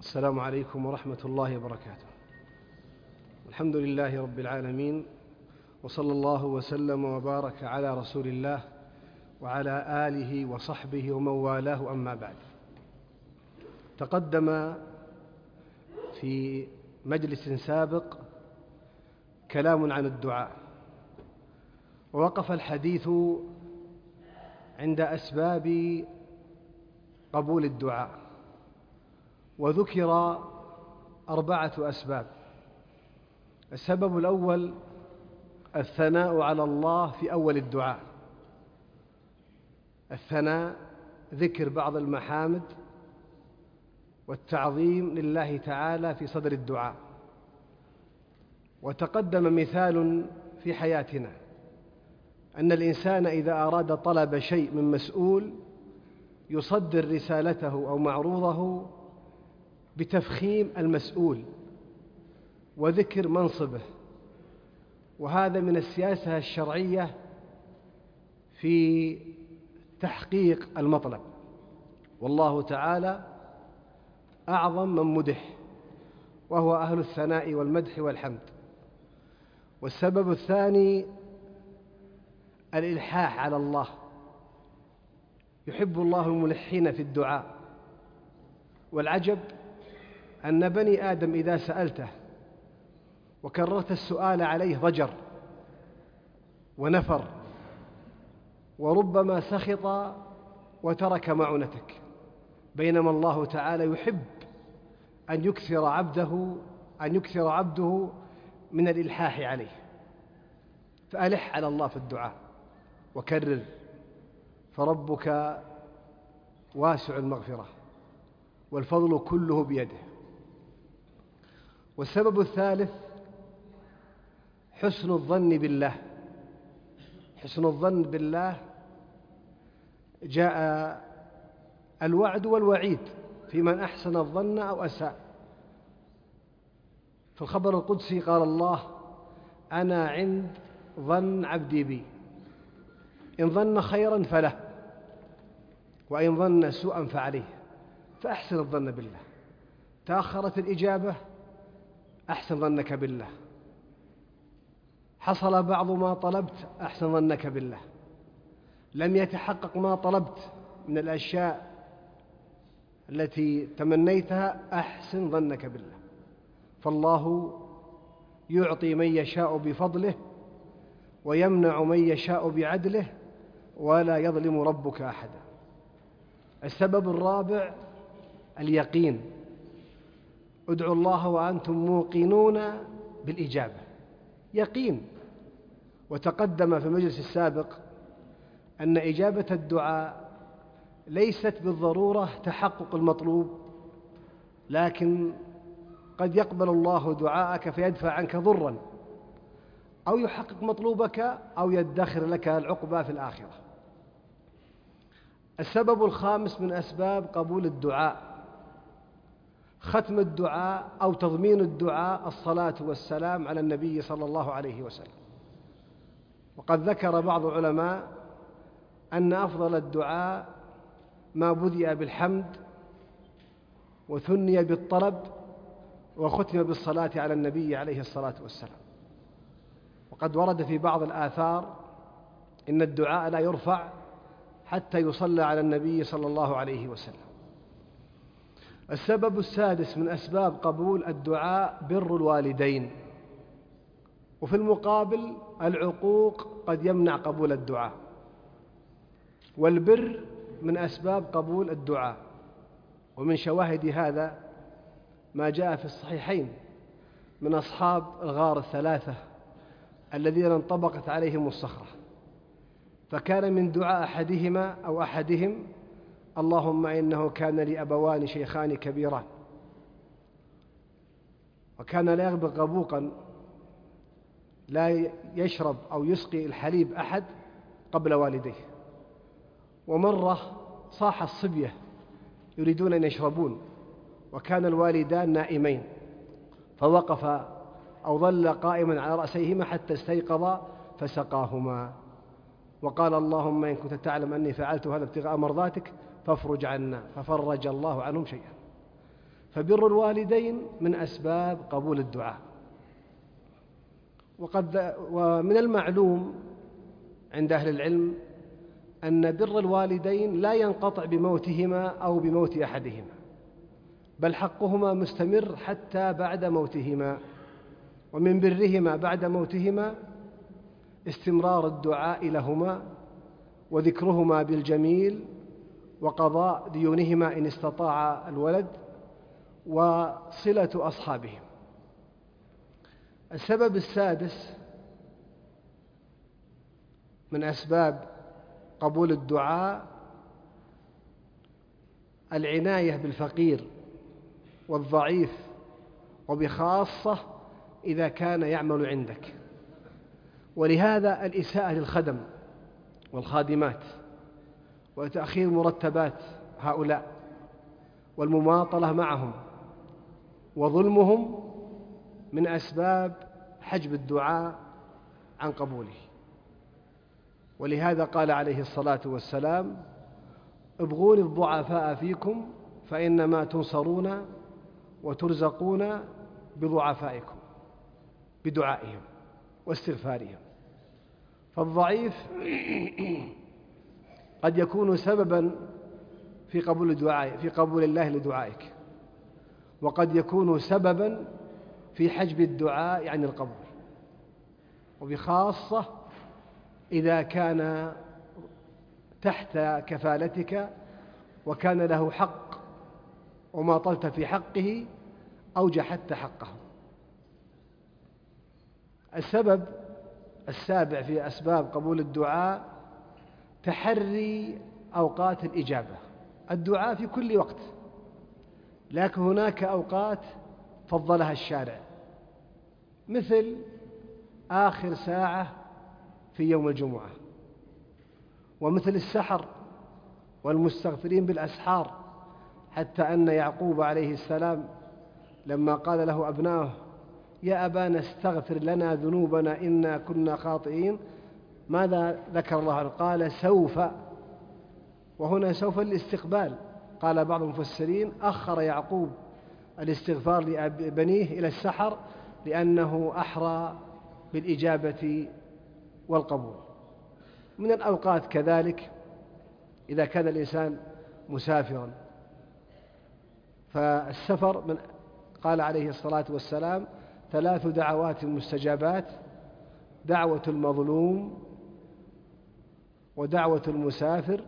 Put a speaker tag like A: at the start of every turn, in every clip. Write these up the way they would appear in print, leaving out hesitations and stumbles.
A: السلام عليكم ورحمة الله وبركاته. الحمد لله رب العالمين، وصلى الله وسلم وبارك على رسول الله وعلى آله وصحبه ومن والاه، أما بعد. تقدم في مجلس سابق كلام عن الدعاء، ووقف الحديث عند أسباب قبول الدعاء، وذكر 4 أسباب. السبب الأول الثناء على الله في أول الدعاء. الثناء ذكر بعض المحامد والتعظيم لله تعالى في صدر الدعاء. وتقدم مثال في حياتنا أن الإنسان إذا أراد طلب شيء من مسؤول يصدر رسالته أو معروضه بتفخيم المسؤول وذكر منصبه، وهذا من السياسة الشرعية في تحقيق المطلب، والله تعالى أعظم من مدح، وهو أهل الثناء والمدح والحمد. والسبب الثاني الإلحاح على الله، يحب الله الملحين في الدعاء. والعجب أن بني آدم إذا سألته وكررت السؤال عليه ضجر ونفر، وربما سخط وترك معونتك، بينما الله تعالى يحب أن يكثر عبده من الإلحاح عليه. فألح على الله في الدعاء وكرر، فربك واسع المغفرة والفضل كله بيده. والسبب الثالث حسن الظن بالله. حسن الظن بالله جاء الوعد والوعيد في من أحسن الظن أو أساء. في الخبر القدسي قال الله: أنا عند ظن عبدي بي، إن ظن خيرا فله، وإن ظن سوءا فعليه. فأحسن الظن بالله. تأخرت الإجابة، أحسن ظنك بالله. حصل بعض ما طلبت، أحسن ظنك بالله. لم يتحقق ما طلبت من الأشياء التي تمنيتها، أحسن ظنك بالله. فالله يعطي من يشاء بفضله ويمنع من يشاء بعدله، ولا يظلم ربك أحدا. السبب الرابع اليقين. ادعوا الله وأنتم موقنون بالإجابة، يقين. وتقدم في المجلس السابق أن إجابة الدعاء ليست بالضرورة تحقق المطلوب، لكن قد يقبل الله دعاءك فيدفع عنك ضرا، أو يحقق مطلوبك، أو يدخر لك العقبى في الآخرة. السبب الخامس من أسباب قبول الدعاء ختم الدعاء أو تضمين الدعاء، الصلاة والسلام على النبي صلى الله عليه وسلم. وقد ذكر بعض العلماء أن أفضل الدعاء ما بدأ بالحمد وثني بالطلب وختم بالصلاة على النبي عليه الصلاة والسلام. وقد ورد في بعض الآثار إن الدعاء لا يرفع حتى يصلى على النبي صلى الله عليه وسلم. السبب السادس من أسباب قبول الدعاء بر الوالدين. وفي المقابل العقوق قد يمنع قبول الدعاء، والبر من أسباب قبول الدعاء. ومن شواهد هذا ما جاء في الصحيحين من أصحاب الغار 3 الذين انطبقت عليهم الصخرة، فكان من دعاء أحدهم: اللهم إنه كان لي أبوان شيخان كبيران، وكان لا يغبق غبوقا لا يشرب أو يسقي الحليب أحد قبل والديه. ومرة صاح الصبية يريدون أن يشربون، وكان الوالدان نائمين، فوقف أو ظل قائما على رأسيهما حتى استيقظا فسقاهما، وقال: اللهم إن كنت تعلم أني فعلت هذا ابتغاء مرضاتك فافرج عنا، ففرج الله عنهم شيئا. فبر الوالدين من أسباب قبول الدعاء. ومن المعلوم عند أهل العلم أن بر الوالدين لا ينقطع بموتهما أو بموت أحدهما، بل حقهما مستمر حتى بعد موتهما. ومن برهما بعد موتهما استمرار الدعاء لهما وذكرهما بالجميل وقضاء ديونهما إن استطاع الولد وصلة أصحابهم. السبب السادس من أسباب قبول الدعاء العناية بالفقير والضعيف، وبخاصة إذا كان يعمل عندك. ولهذا الإساءة للخدم والخادمات وتأخير مرتبات هؤلاء والمماطلة معهم وظلمهم من أسباب حجب الدعاء عن قبوله. ولهذا قال عليه الصلاة والسلام: ابغوني الضعفاء فيكم فإنما تنصرون وترزقون بضعفائكم، بدعائهم واستغفارهم. فالضعيف قد يكون سببا في قبول الله لدعائك، وقد يكون سببا في حجب الدعاء عن القبول، وبخاصة إذا كان تحت كفالتك وكان له حق وما طلت في حقه أو جحدت حقه. السبب السابع في أسباب قبول الدعاء تحري أوقات الإجابة. الدعاء في كل وقت، لكن هناك أوقات فضلها الشارع، مثل آخر ساعة في يوم الجمعة، ومثل السحر والمستغفرين بالأسحار، حتى أن يعقوب عليه السلام لما قال له أبناؤه: يا أبانا استغفر لنا ذنوبنا إنا كنا خاطئين، ماذا ذكر الله عنه؟ قال سوف. وهنا سوف للاستقبال. قال بعض المفسرين: أخر يعقوب الاستغفار لبنيه إلى السحر لأنه أحرى بالإجابة والقبول. من الأوقات كذلك إذا كان الإنسان مسافرا، فالسفر قال عليه الصلاة والسلام: 3 دعوات مستجابات: دعوة المظلوم، ودعوة المسافر،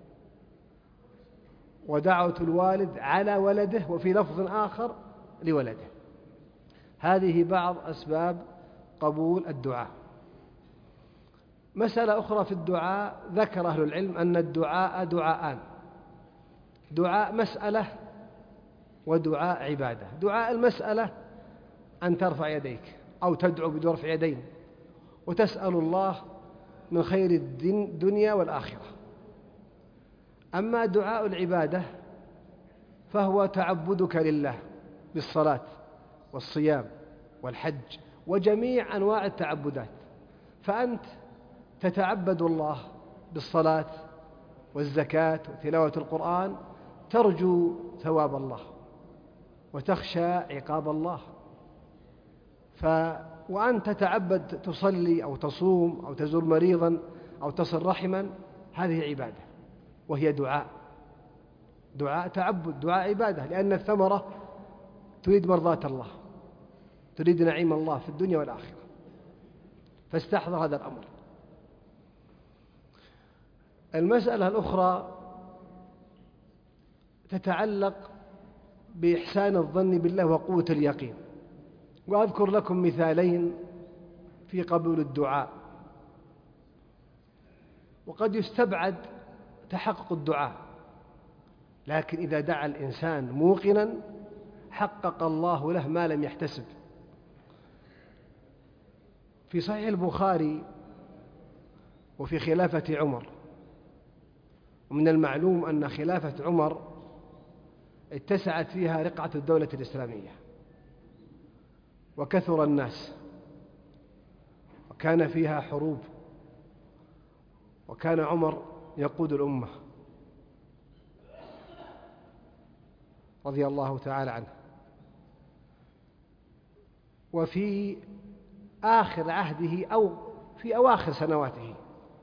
A: ودعوة الوالد على ولده، وفي لفظ آخر لولده. هذه بعض أسباب قبول الدعاء. مسألة أخرى في الدعاء، ذكر أهل العلم أن الدعاء دعاءان: دعاء مسألة ودعاء عبادة. دعاء المسألة أن ترفع يديك أو تدعو برفع يدين وتسأل الله من خير الدنيا والآخرة. أما دعاء العبادة فهو تعبدك لله بالصلاة والصيام والحج وجميع أنواع التعبدات. فأنت تتعبد الله بالصلاة والزكاة وتلاوة القرآن، ترجو ثواب الله وتخشى عقاب الله. وأن تتعبد تصلي أو تصوم أو تزور مريضا أو تصل رحما، هذه عبادة، وهي دعاء تعبد، دعاء عبادة، لأن الثمرة تريد مرضاة الله، تريد نعيم الله في الدنيا والآخرة، فاستحضر هذا الأمر. المسألة الأخرى تتعلق بإحسان الظن بالله وقوة اليقين. وأذكر لكم مثالين في قبول الدعاء. وقد يستبعد تحقق الدعاء، لكن إذا دعا الإنسان موقنا حقق الله له ما لم يحتسب. في صحيح البخاري وفي خلافة عمر، ومن المعلوم أن خلافة عمر اتسعت فيها رقعة الدولة الإسلامية وكثر الناس وكان فيها حروب، وكان عمر يقود الأمة. رضي الله تعالى عنه. وفي آخر عهده أو في أواخر سنواته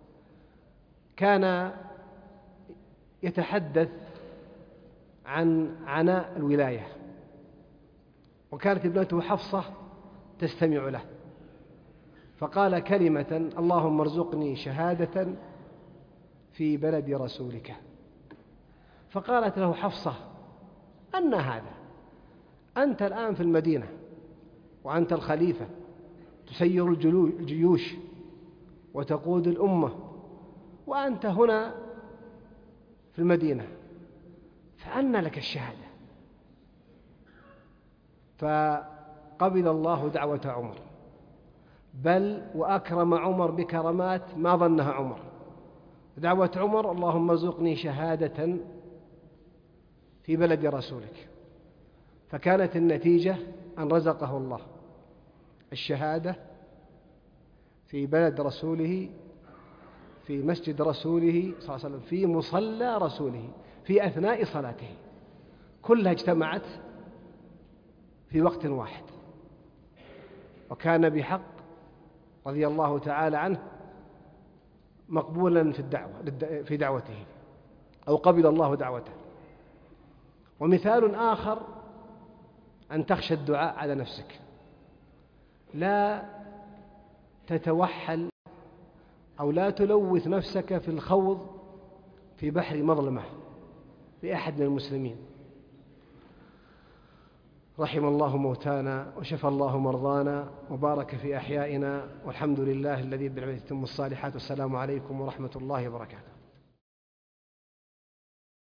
A: كان يتحدث عن عناء الولاية، وكانت ابنته حفصة تستمع له، فقال كلمة: اللهم ارزقني شهادة في بلد رسولك. فقالت له حفصة: أن هذا؟ أنت الآن في المدينة وأنت الخليفة، تسير الجيوش وتقود الأمة، وأنت هنا في المدينة، فأنى لك الشهادة؟ فقبل الله دعوة عمر، بل وأكرم عمر بكرامات ما ظنها عمر. دعوة عمر: اللهم ارزقني شهادة في بلد رسولك. فكانت النتيجة أن رزقه الله الشهادة في بلد رسوله، في مسجد رسوله صلى الله عليه وسلم، في مصلى رسوله، في أثناء صلاته، كلها اجتمعت في وقت واحد. وكان بحق رضي الله تعالى عنه مقبولا في دعوته، أو قبل الله دعوته. ومثال آخر: أن تخشى الدعاء على نفسك، لا تتوحل أو لا تلوث نفسك في الخوض في بحر مظلمة لأحد من المسلمين. رحم الله موتانا وشفى الله مرضانا وبارك في أحيائنا، والحمد لله الذي بالعبادة تتم الصالحات. والسلام عليكم ورحمة الله وبركاته.